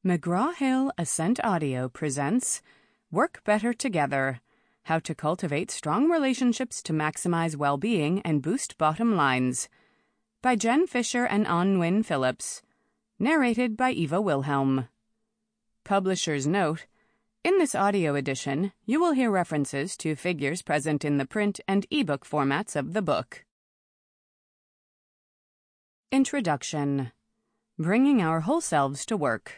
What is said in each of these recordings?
McGraw-Hill Ascent Audio presents Work Better Together: How to Cultivate Strong Relationships to Maximize Well-Being and Boost Bottom Lines by Jen Fisher and An Nguyen Phillips. Narrated by Eva Wilhelm. Publisher's note: in this audio edition, you will hear references to figures present in the print and ebook formats of the book. Introduction. Bringing Our Whole Selves to Work.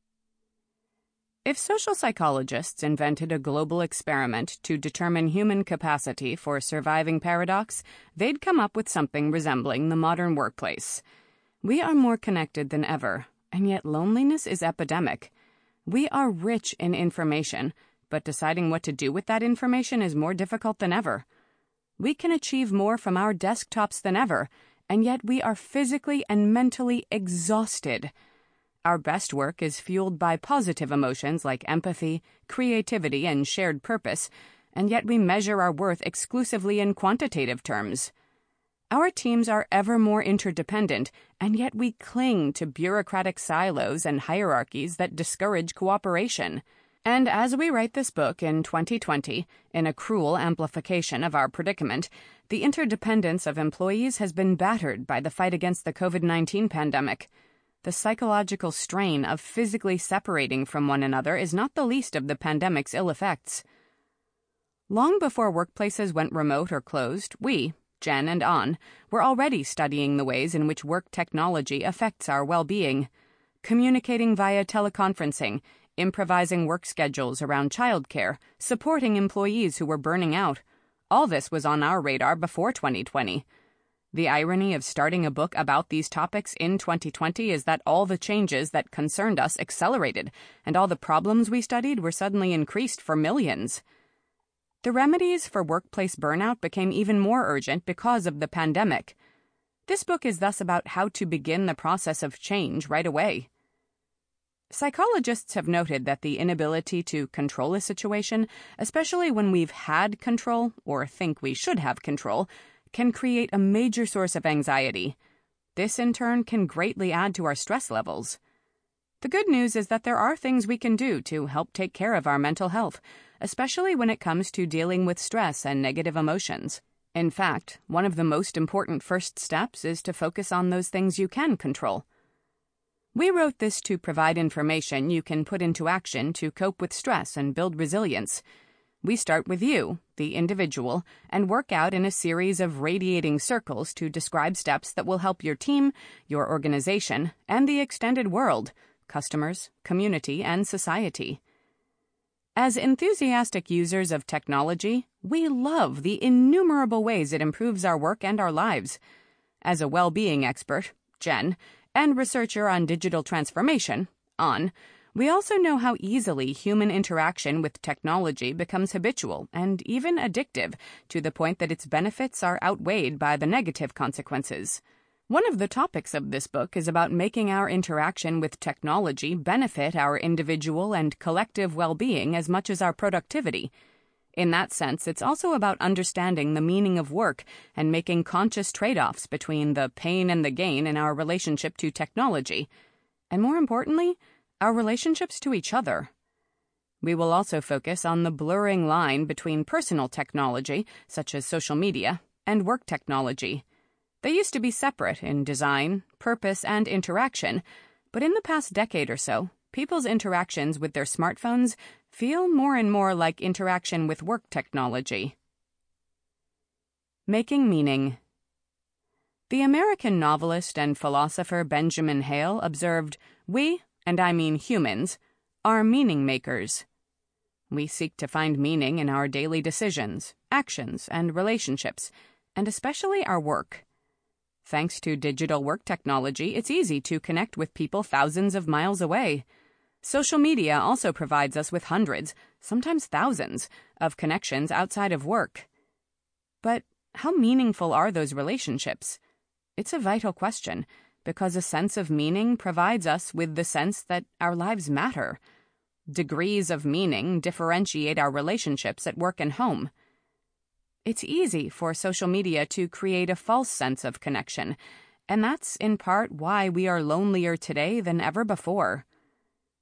If social psychologists invented a global experiment to determine human capacity for surviving paradox, they'd come up with something resembling the modern workplace. We are more connected than ever, and yet loneliness is epidemic. We are rich in information, but deciding what to do with that information is more difficult than ever. We can achieve more from our desktops than ever, and yet we are physically and mentally exhausted. Our best work is fueled by positive emotions like empathy, creativity, and shared purpose, and yet we measure our worth exclusively in quantitative terms. Our teams are ever more interdependent, and yet we cling to bureaucratic silos and hierarchies that discourage cooperation. And as we write this book in 2020, in a cruel amplification of our predicament, the interdependence of employees has been battered by the fight against the COVID-19 pandemic. The psychological strain of physically separating from one another is not the least of the pandemic's ill effects. Long before workplaces went remote or closed, we, Jen and An, were already studying the ways in which work technology affects our well-being. Communicating via teleconferencing, improvising work schedules around childcare, supporting employees who were burning out. All this was on our radar before 2020. The irony of starting a book about these topics in 2020 is that all the changes that concerned us accelerated, and all the problems we studied were suddenly increased for millions. The remedies for workplace burnout became even more urgent because of the pandemic. This book is thus about how to begin the process of change right away. Psychologists have noted that the inability to control a situation, especially when we've had control or think we should have control, can create a major source of anxiety. This, in turn, can greatly add to our stress levels. The good news is that there are things we can do to help take care of our mental health, especially when it comes to dealing with stress and negative emotions. In fact, one of the most important first steps is to focus on those things you can control. We wrote this to provide information you can put into action to cope with stress and build resilience. We start with you, the individual, and work out in a series of radiating circles to describe steps that will help your team, your organization, and the extended world, customers, community, and society. As enthusiastic users of technology, we love the innumerable ways it improves our work and our lives. As a well-being expert, Jen, and researcher on digital transformation, An, we also know how easily human interaction with technology becomes habitual and even addictive, to the point that its benefits are outweighed by the negative consequences. One of the topics of this book is about making our interaction with technology benefit our individual and collective well-being as much as our productivity. In that sense, it's also about understanding the meaning of work and making conscious trade-offs between the pain and the gain in our relationship to technology. And more importantly, our relationships to each other. We will also focus on the blurring line between personal technology, such as social media, and work technology. They used to be separate in design, purpose, and interaction, but in the past decade or so, people's interactions with their smartphones feel more and more like interaction with work technology. Making meaning. The American novelist and philosopher Benjamin Hale observed, "We, and I mean humans, are meaning makers." We seek to find meaning in our daily decisions, actions, and relationships, and especially our work. Thanks to digital work technology, it's easy to connect with people thousands of miles away. Social media also provides us with hundreds, sometimes thousands, of connections outside of work. But how meaningful are those relationships? It's a vital question, because a sense of meaning provides us with the sense that our lives matter. Degrees of meaning differentiate our relationships at work and home. It's easy for social media to create a false sense of connection, and that's in part why we are lonelier today than ever before.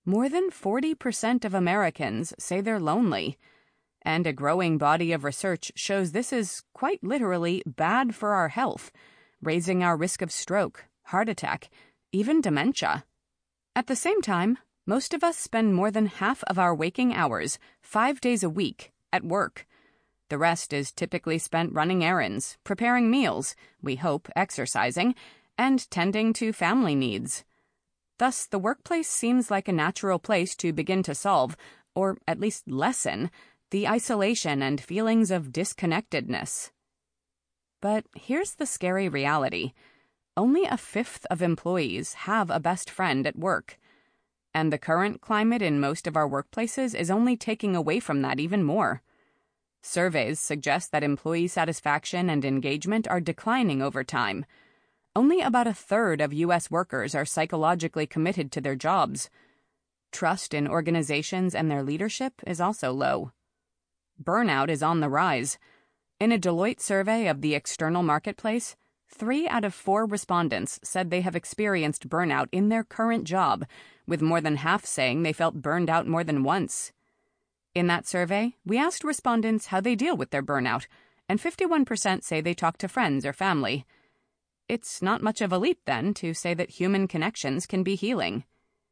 More than 40% of Americans say they're lonely, and a growing body of research shows this is quite literally bad for our health, raising our risk of stroke, heart attack, even dementia. At the same time, most of us spend more than half of our waking hours, 5 days a week, at work. The rest is typically spent running errands, preparing meals, we hope exercising, and tending to family needs. Thus, the workplace seems like a natural place to begin to solve, or at least lessen, the isolation and feelings of disconnectedness. But here's the scary reality. Only a fifth of employees have a best friend at work. And the current climate in most of our workplaces is only taking away from that even more. Surveys suggest that employee satisfaction and engagement are declining over time. Only about a third of U.S. workers are psychologically committed to their jobs. Trust in organizations and their leadership is also low. Burnout is on the rise. In a Deloitte survey of the external marketplace, 3 out of 4 respondents said they have experienced burnout in their current job, with more than half saying they felt burned out more than once. In that survey, we asked respondents how they deal with their burnout, and 51% say they talk to friends or family. It's not much of a leap, then, to say that human connections can be healing.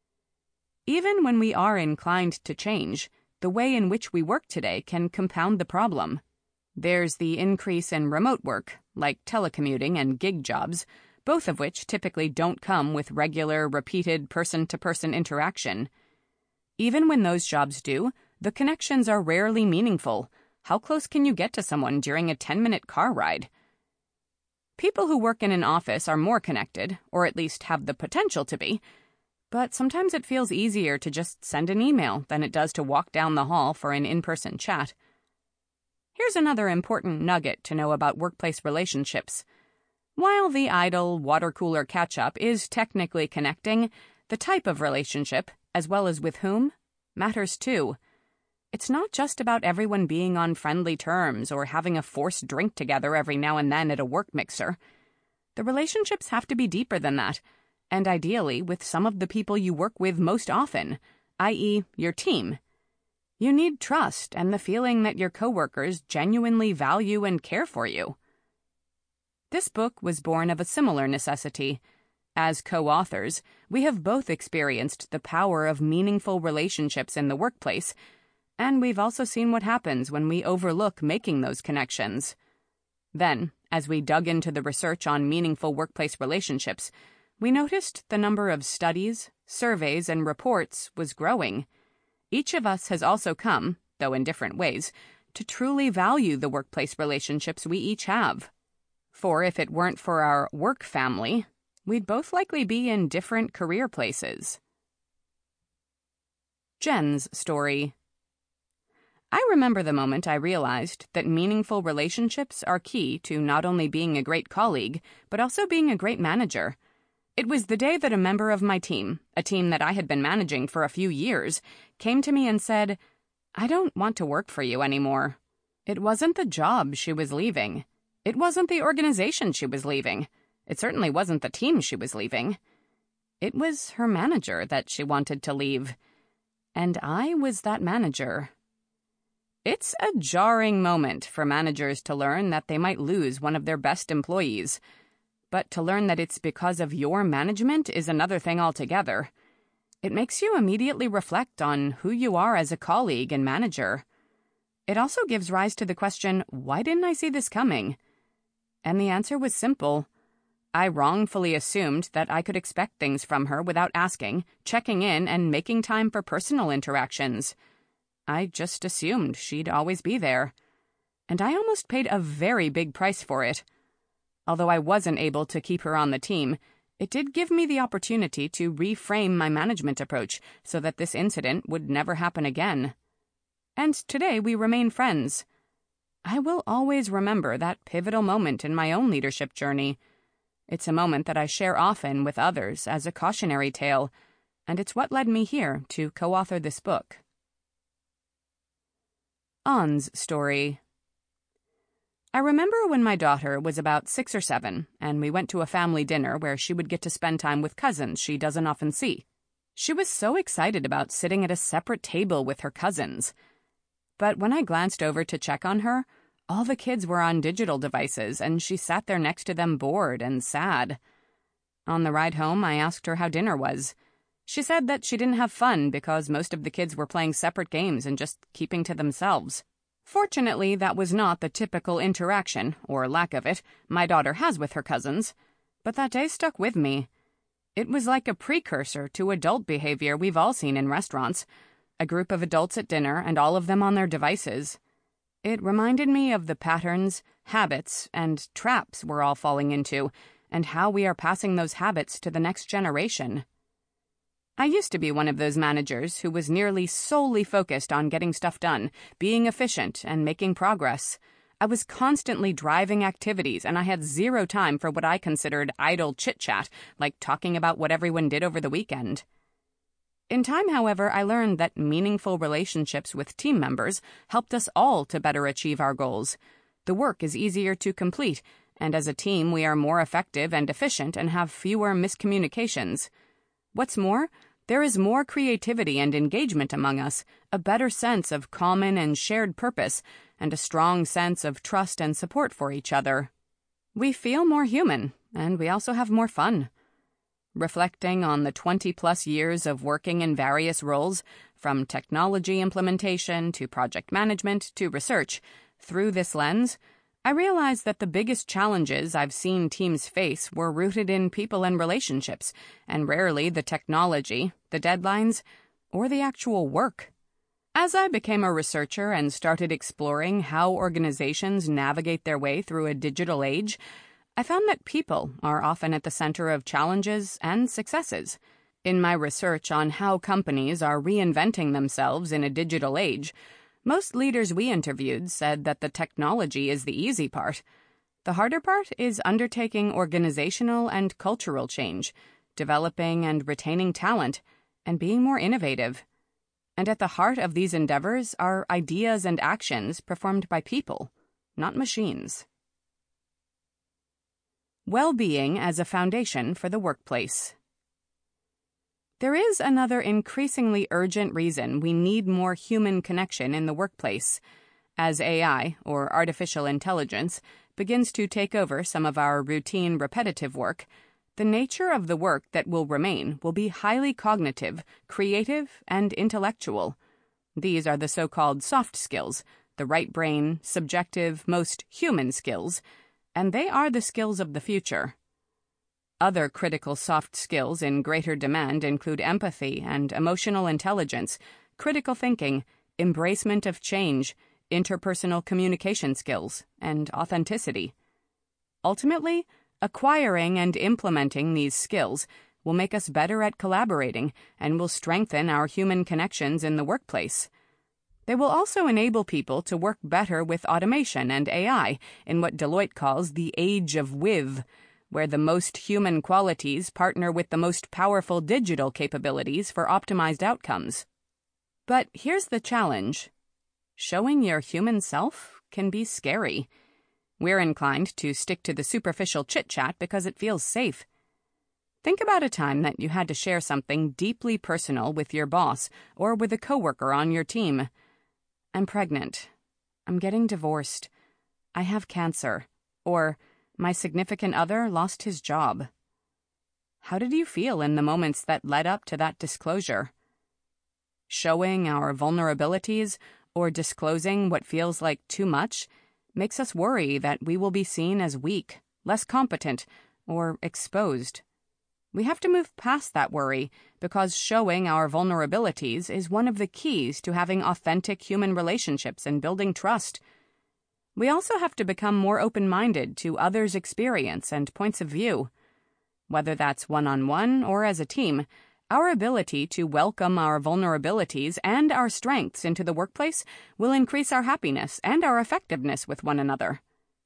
Even when we are inclined to change, the way in which we work today can compound the problem. There's the increase in remote work, like telecommuting and gig jobs, both of which typically don't come with regular, repeated person-to-person interaction. Even when those jobs do, the connections are rarely meaningful. How close can you get to someone during a 10-minute car ride? People who work in an office are more connected, or at least have the potential to be, but sometimes it feels easier to just send an email than it does to walk down the hall for an in-person chat. Here's another important nugget to know about workplace relationships. While the idle water cooler catch-up is technically connecting, the type of relationship, as well as with whom, matters too. It's not just about everyone being on friendly terms or having a forced drink together every now and then at a work mixer. The relationships have to be deeper than that, and ideally with some of the people you work with most often, i.e., your team. You need trust and the feeling that your coworkers genuinely value and care for you. This book was born of a similar necessity. As co-authors, we have both experienced the power of meaningful relationships in the workplace, and we've also seen what happens when we overlook making those connections. Then, as we dug into the research on meaningful workplace relationships, we noticed the number of studies, surveys, and reports was growing. Each of us has also come, though in different ways, to truly value the workplace relationships we each have. For if it weren't for our work family, we'd both likely be in different career places. Jen's story. I remember the moment I realized that meaningful relationships are key to not only being a great colleague, but also being a great manager. It was the day that a member of my team, a team that I had been managing for a few years, came to me and said, "I don't want to work for you anymore." It wasn't the job she was leaving. It wasn't the organization she was leaving. It certainly wasn't the team she was leaving. It was her manager that she wanted to leave. And I was that manager. It's a jarring moment for managers to learn that they might lose one of their best employees. But to learn that it's because of your management is another thing altogether. It makes you immediately reflect on who you are as a colleague and manager. It also gives rise to the question, why didn't I see this coming? And the answer was simple. I wrongfully assumed that I could expect things from her without asking, checking in, and making time for personal interactions. I just assumed she'd always be there. And I almost paid a very big price for it. Although I wasn't able to keep her on the team, it did give me the opportunity to reframe my management approach so that this incident would never happen again. And today we remain friends. I will always remember that pivotal moment in my own leadership journey. It's a moment that I share often with others as a cautionary tale, and it's what led me here to co-author this book. Ann's story. I remember when my daughter was about 6 or 7, and we went to a family dinner where she would get to spend time with cousins she doesn't often see. She was so excited about sitting at a separate table with her cousins. But when I glanced over to check on her, all the kids were on digital devices, and she sat there next to them bored and sad. On the ride home, I asked her how dinner was. She said that she didn't have fun because most of the kids were playing separate games and just keeping to themselves. Fortunately, that was not the typical interaction, or lack of it, my daughter has with her cousins. But that day stuck with me. It was like a precursor to adult behavior we've all seen in restaurants. A group of adults at dinner and all of them on their devices. It reminded me of the patterns, habits, and traps we're all falling into, and how we are passing those habits to the next generation. I used to be one of those managers who was nearly solely focused on getting stuff done, being efficient, and making progress. I was constantly driving activities, and I had zero time for what I considered idle chit-chat, like talking about what everyone did over the weekend. In time, however, I learned that meaningful relationships with team members helped us all to better achieve our goals. The work is easier to complete, and as a team we are more effective and efficient and have fewer miscommunications. What's more, there is more creativity and engagement among us, a better sense of common and shared purpose, and a strong sense of trust and support for each other. We feel more human, and we also have more fun. Reflecting on the 20-plus years of working in various roles, from technology implementation to project management to research, through this lens, I realized that the biggest challenges I've seen teams face were rooted in people and relationships, and rarely the technology, the deadlines, or the actual work. As I became a researcher and started exploring how organizations navigate their way through a digital age, I found that people are often at the center of challenges and successes. In my research on how companies are reinventing themselves in a digital age, most leaders we interviewed said that the technology is the easy part. The harder part is undertaking organizational and cultural change, developing and retaining talent, and being more innovative. And at the heart of these endeavors are ideas and actions performed by people, not machines. Well-being as a foundation for the workplace. There is another increasingly urgent reason we need more human connection in the workplace. As AI, or artificial intelligence, begins to take over some of our routine, repetitive work, the nature of the work that will remain will be highly cognitive, creative, and intellectual. These are the so-called soft skills, the right brain, subjective, most human skills, and they are the skills of the future. Other critical soft skills in greater demand include empathy and emotional intelligence, critical thinking, embracement of change, interpersonal communication skills, and authenticity. Ultimately, acquiring and implementing these skills will make us better at collaborating and will strengthen our human connections in the workplace. They will also enable people to work better with automation and AI in what Deloitte calls the age of with, where the most human qualities partner with the most powerful digital capabilities for optimized outcomes. But here's the challenge. Showing your human self can be scary. We're inclined to stick to the superficial chit-chat because it feels safe. Think about a time that you had to share something deeply personal with your boss or with a coworker on your team. I'm pregnant. I'm getting divorced. I have cancer. Or, my significant other lost his job. How did you feel in the moments that led up to that disclosure? Showing our vulnerabilities or disclosing what feels like too much makes us worry that we will be seen as weak, less competent, or exposed. We have to move past that worry because showing our vulnerabilities is one of the keys to having authentic human relationships and building trust. We also have to become more open-minded to others' experience and points of view. Whether that's one-on-one or as a team, our ability to welcome our vulnerabilities and our strengths into the workplace will increase our happiness and our effectiveness with one another.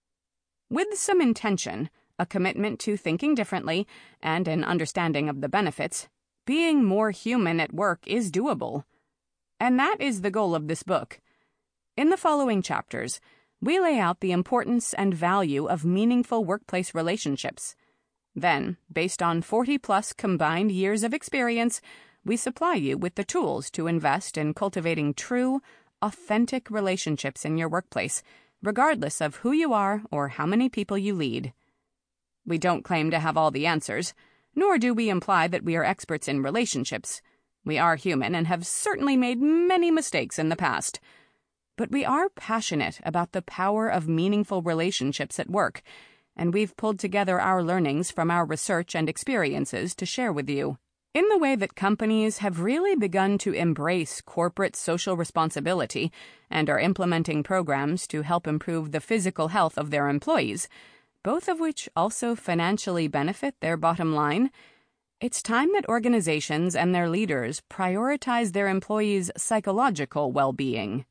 With some intention, a commitment to thinking differently, and an understanding of the benefits, being more human at work is doable. And that is the goal of this book. In the following chapters, we lay out the importance and value of meaningful workplace relationships. Then, based on 40-plus combined years of experience, we supply you with the tools to invest in cultivating true, authentic relationships in your workplace, regardless of who you are or how many people you lead. We don't claim to have all the answers, nor do we imply that we are experts in relationships. We are human and have certainly made many mistakes in the past. But we are passionate about the power of meaningful relationships at work, and we've pulled together our learnings from our research and experiences to share with you. In the way that companies have really begun to embrace corporate social responsibility and are implementing programs to help improve the physical health of their employees, both of which also financially benefit their bottom line, it's time that organizations and their leaders prioritize their employees' psychological well-being.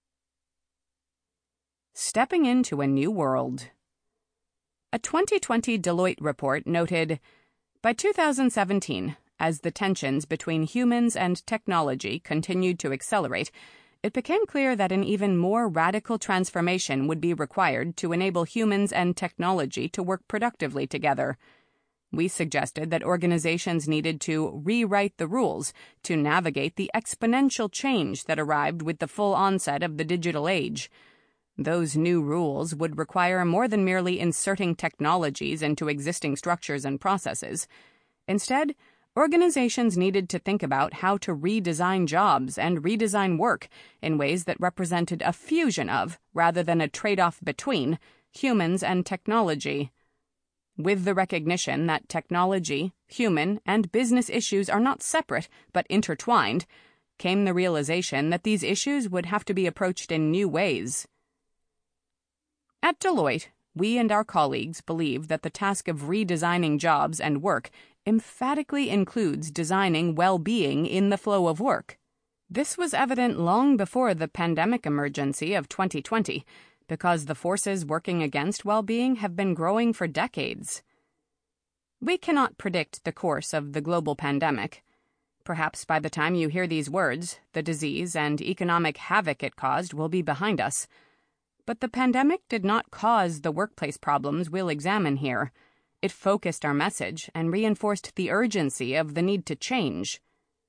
Stepping into a new world. A 2020 Deloitte report noted, by 2017, as the tensions between humans and technology continued to accelerate, it became clear that an even more radical transformation would be required to enable humans and technology to work productively together. We suggested that organizations needed to rewrite the rules to navigate the exponential change that arrived with the full onset of the digital age. Those new rules would require more than merely inserting technologies into existing structures and processes. Instead, organizations needed to think about how to redesign jobs and redesign work in ways that represented a fusion of, rather than a trade-off between, humans and technology. With the recognition that technology, human, and business issues are not separate but intertwined, came the realization that these issues would have to be approached in new ways. At Deloitte, we and our colleagues believe that the task of redesigning jobs and work emphatically includes designing well-being in the flow of work. This was evident long before the pandemic emergency of 2020, because the forces working against well-being have been growing for decades. We cannot predict the course of the global pandemic. Perhaps by the time you hear these words, the disease and economic havoc it caused will be behind us. But the pandemic did not cause the workplace problems we'll examine here. It focused our message and reinforced the urgency of the need to change.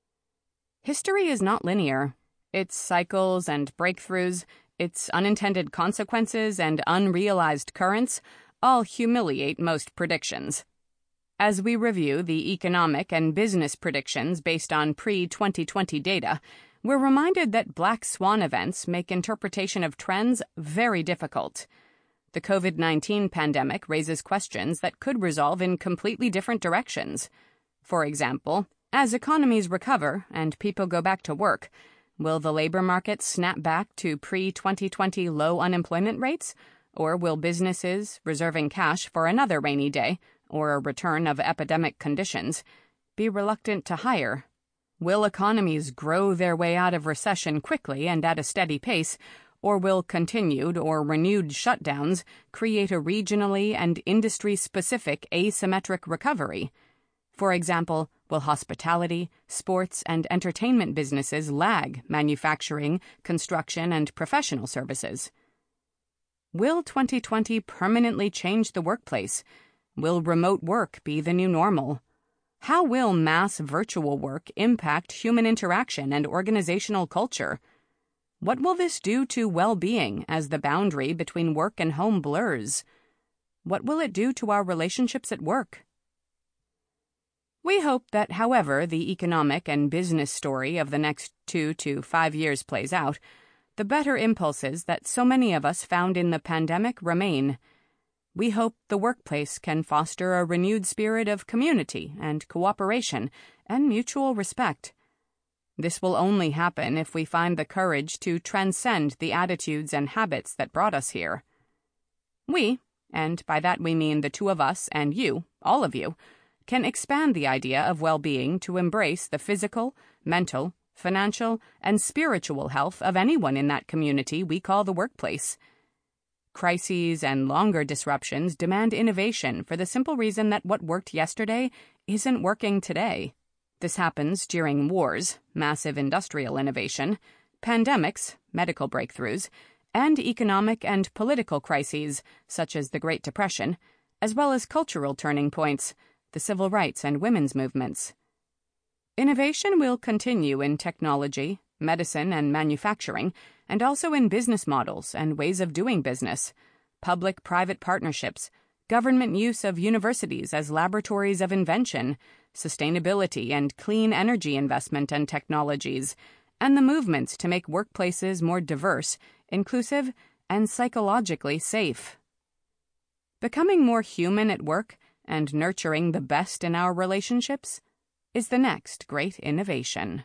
History is not linear. Its cycles and breakthroughs, its unintended consequences and unrealized currents all humiliate most predictions. As we review the economic and business predictions based on pre-2020 data, we're reminded that black swan events make interpretation of trends very difficult. The COVID-19 pandemic raises questions that could resolve in completely different directions. For example, as economies recover and people go back to work, will the labor market snap back to pre-2020 low unemployment rates? Or will businesses, reserving cash for another rainy day or a return of epidemic conditions, be reluctant to hire? Will economies grow their way out of recession quickly and at a steady pace, or will continued or renewed shutdowns create a regionally and industry-specific asymmetric recovery? For example, will hospitality, sports, and entertainment businesses lag manufacturing, construction, and professional services? Will 2020 permanently change the workplace? Will remote work be the new normal? How will mass virtual work impact human interaction and organizational culture? What will this do to well-being as the boundary between work and home blurs? What will it do to our relationships at work? We hope that however the economic and business story of the next 2 to 5 years plays out, the better impulses that so many of us found in the pandemic remain. We hope the workplace can foster a renewed spirit of community and cooperation and mutual respect. This will only happen if we find the courage to transcend the attitudes and habits that brought us here. We, and by that we mean the two of us and you, all of you, can expand the idea of well-being to embrace the physical, mental, financial, and spiritual health of anyone in that community we call the workplace. Crises and longer disruptions demand innovation for the simple reason that what worked yesterday isn't working today. This happens during wars, massive industrial innovation, pandemics, medical breakthroughs, and economic and political crises such as the Great Depression, as well as cultural turning points, the civil rights and women's movements. Innovation will continue in technology, medicine, and manufacturing, and also in business models and ways of doing business, public-private partnerships, government use of universities as laboratories of invention, sustainability and clean energy investment and technologies, and the movements to make workplaces more diverse, inclusive, and psychologically safe. Becoming more human at work and nurturing the best in our relationships is the next great innovation.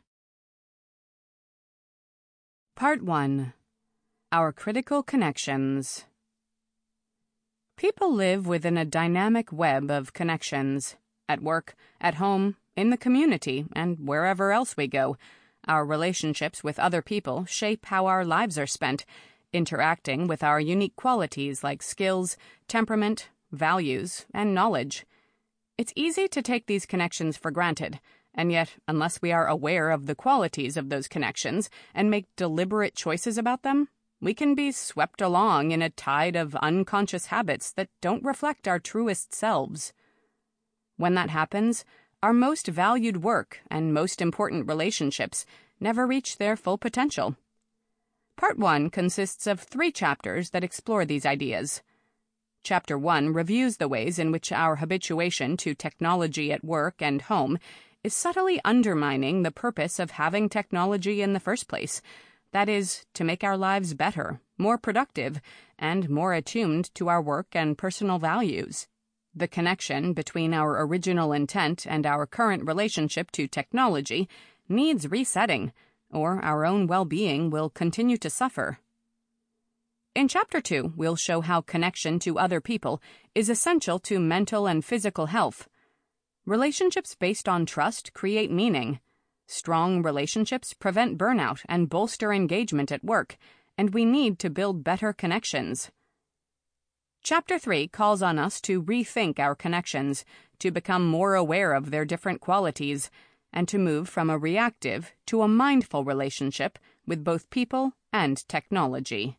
Part 1. Our Critical Connections. People live within a dynamic web of connections. At work, at home, in the community, and wherever else we go. Our relationships with other people shape how our lives are spent, interacting with our unique qualities like skills, temperament, values, and knowledge. It's easy to take these connections for granted, and yet, unless we are aware of the qualities of those connections and make deliberate choices about them, we can be swept along in a tide of unconscious habits that don't reflect our truest selves. When that happens, our most valued work and most important relationships never reach their full potential. Part 1 consists of 3 chapters that explore these ideas. Chapter 1 reviews the ways in which our habituation to technology at work and home is subtly undermining the purpose of having technology in the first place. That is, to make our lives better, more productive, and more attuned to our work and personal values. The connection between our original intent and our current relationship to technology needs resetting, or our own well-being will continue to suffer. In Chapter 2, we'll show how connection to other people is essential to mental and physical health. Relationships based on trust create meaning. Strong relationships prevent burnout and bolster engagement at work, and we need to build better connections. Chapter 3 calls on us to rethink our connections, to become more aware of their different qualities, and to move from a reactive to a mindful relationship with both people and technology.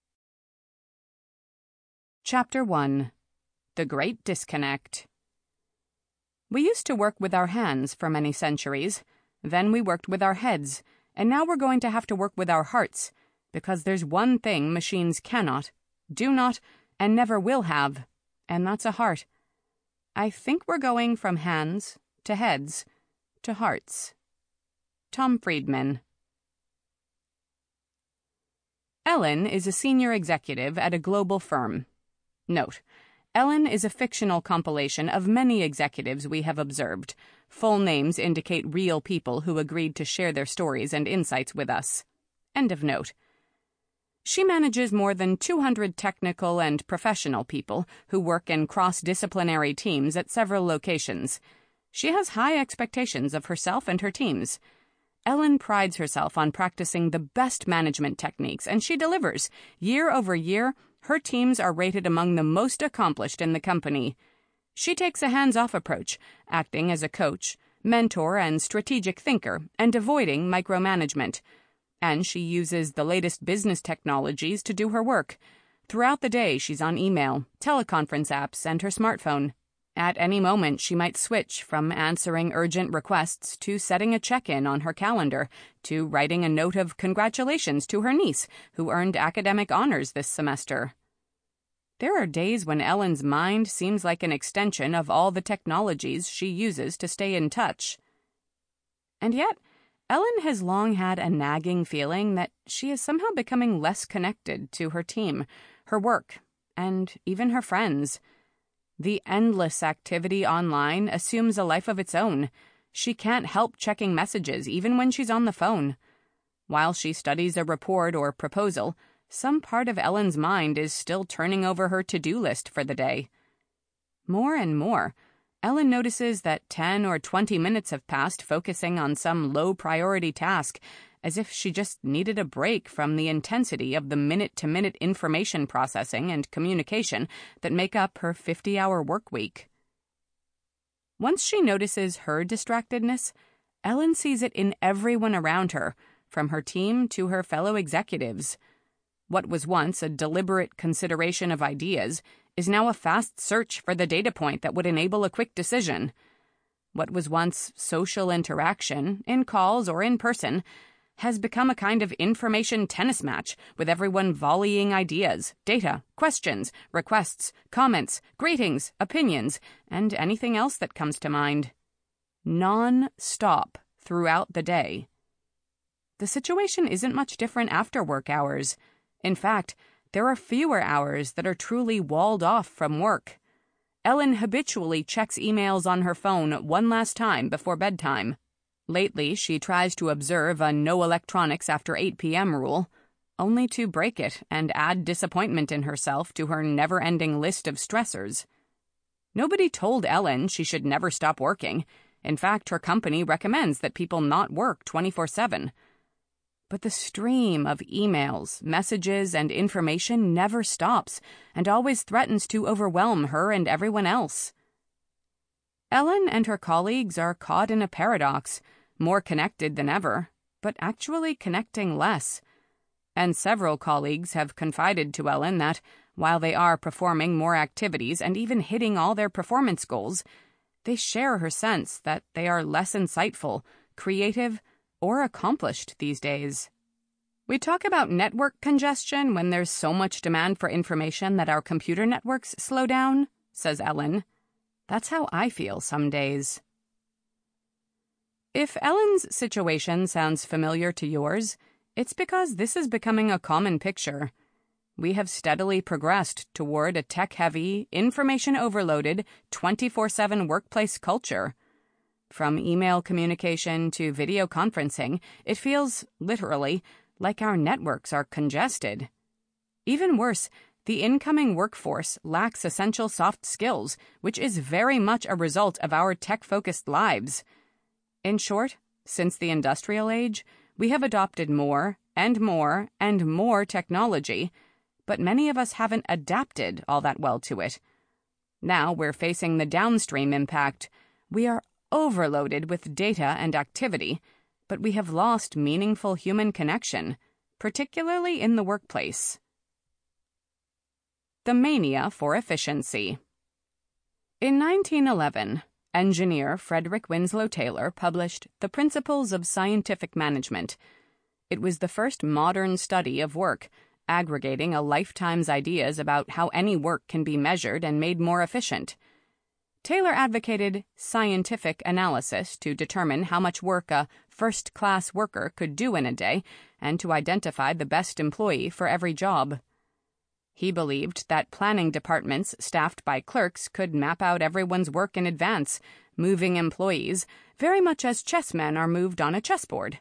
Chapter 1. The Great Disconnect. We used to work with our hands for many centuries. Then we worked with our heads, and now we're going to have to work with our hearts, because there's one thing machines cannot, do not, and never will have, and that's a heart. I think we're going from hands to heads to hearts. Tom Friedman. Ellen is a senior executive at a global firm. Note: Ellen is a fictional compilation of many executives we have observed. Full names indicate real people who agreed to share their stories and insights with us. End of note. She manages more than 200 technical and professional people who work in cross-disciplinary teams at several locations. She has high expectations of herself and her teams. Ellen prides herself on practicing the best management techniques, and she delivers. Year over year, her teams are rated among the most accomplished in the company. She takes a hands-off approach, acting as a coach, mentor, and strategic thinker, and avoiding micromanagement. And she uses the latest business technologies to do her work. Throughout the day, she's on email, teleconference apps, and her smartphone. At any moment, she might switch from answering urgent requests to setting a check-in on her calendar, to writing a note of congratulations to her niece, who earned academic honors this semester. There are days when Ellen's mind seems like an extension of all the technologies she uses to stay in touch. And yet, Ellen has long had a nagging feeling that she is somehow becoming less connected to her team, her work, and even her friends. The endless activity online assumes a life of its own. She can't help checking messages even when she's on the phone. While she studies a report or proposal, some part of Ellen's mind is still turning over her to-do list for the day. More and more, Ellen notices that 10 or 20 minutes have passed focusing on some low-priority task, as if she just needed a break from the intensity of the minute-to-minute information processing and communication that make up her 50-hour work week. Once she notices her distractedness, Ellen sees it in everyone around her, from her team to her fellow executives. What was once a deliberate consideration of ideas is now a fast search for the data point that would enable a quick decision. What was once social interaction, in calls or in person, has become a kind of information tennis match with everyone volleying ideas, data, questions, requests, comments, greetings, opinions, and anything else that comes to mind. Non-stop throughout the day. The situation isn't much different after work hours. In fact, there are fewer hours that are truly walled off from work. Ellen habitually checks emails on her phone one last time before bedtime. Lately, she tries to observe a no electronics after 8 p.m. rule, only to break it and add disappointment in herself to her never-ending list of stressors. Nobody told Ellen she should never stop working. In fact, her company recommends that people not work 24/7. But the stream of emails, messages, and information never stops and always threatens to overwhelm her and everyone else. Ellen and her colleagues are caught in a paradox, more connected than ever, but actually connecting less. And several colleagues have confided to Ellen that, while they are performing more activities and even hitting all their performance goals, they share her sense that they are less insightful, creative, or accomplished these days. We talk about network congestion when there's so much demand for information that our computer networks slow down, says Ellen. That's how I feel some days. If Ellen's situation sounds familiar to yours, it's because this is becoming a common picture. We have steadily progressed toward a tech-heavy, information-overloaded, 24/7 workplace culture. From email communication to video conferencing, it feels, literally, like our networks are congested. Even worse, the incoming workforce lacks essential soft skills, which is very much a result of our tech-focused lives. In short, since the industrial age, we have adopted more and more and more technology, but many of us haven't adapted all that well to it. Now we're facing the downstream impact. We are overloaded with data and activity, but we have lost meaningful human connection, particularly in the workplace. The mania for efficiency. In 1911, engineer Frederick Winslow Taylor published The Principles of Scientific Management. It was the first modern study of work, aggregating a lifetime's ideas about how any work can be measured and made more efficient. Taylor advocated scientific analysis to determine how much work a first-class worker could do in a day and to identify the best employee for every job. He believed that planning departments staffed by clerks could map out everyone's work in advance, moving employees very much as chessmen are moved on a chessboard.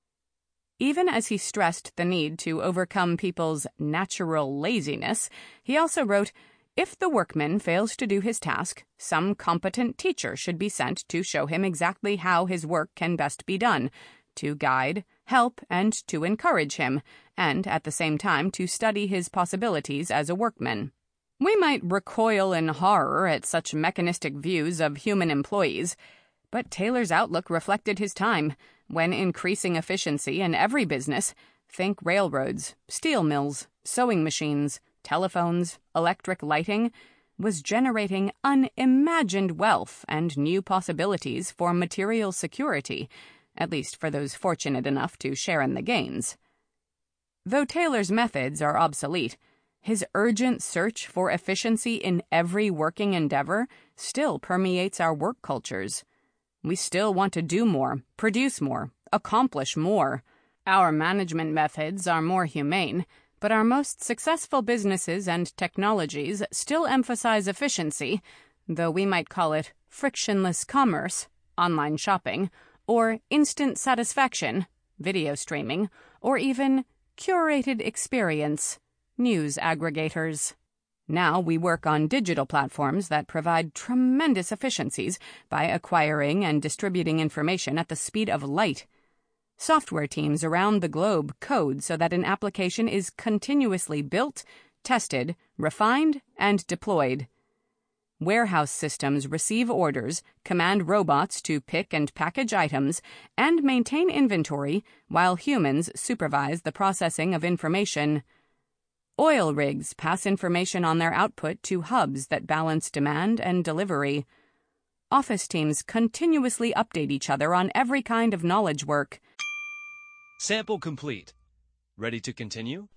Even as he stressed the need to overcome people's natural laziness, he also wrote, "If the workman fails to do his task, some competent teacher should be sent to show him exactly how his work can best be done, to guide, help, and to encourage him, and at the same time to study his possibilities as a workman." We might recoil in horror at such mechanistic views of human employees, but Taylor's outlook reflected his time, when increasing efficiency in every business, think railroads, steel mills, sewing machines, telephones, electric lighting, was generating unimagined wealth and new possibilities for material security, at least for those fortunate enough to share in the gains. Though Taylor's methods are obsolete, his urgent search for efficiency in every working endeavor still permeates our work cultures. We still want to do more, produce more, accomplish more. Our management methods are more humane, but our most successful businesses and technologies still emphasize efficiency, though we might call it frictionless commerce, online shopping, or instant satisfaction, video streaming, or even curated experience, news aggregators. Now we work on digital platforms that provide tremendous efficiencies by acquiring and distributing information at the speed of light. Software teams around the globe code so that an application is continuously built, tested, refined, and deployed. Warehouse systems receive orders, command robots to pick and package items, and maintain inventory while humans supervise the processing of information. Oil rigs pass information on their output to hubs that balance demand and delivery. Office teams continuously update each other on every kind of knowledge work. Sample complete. Ready to continue?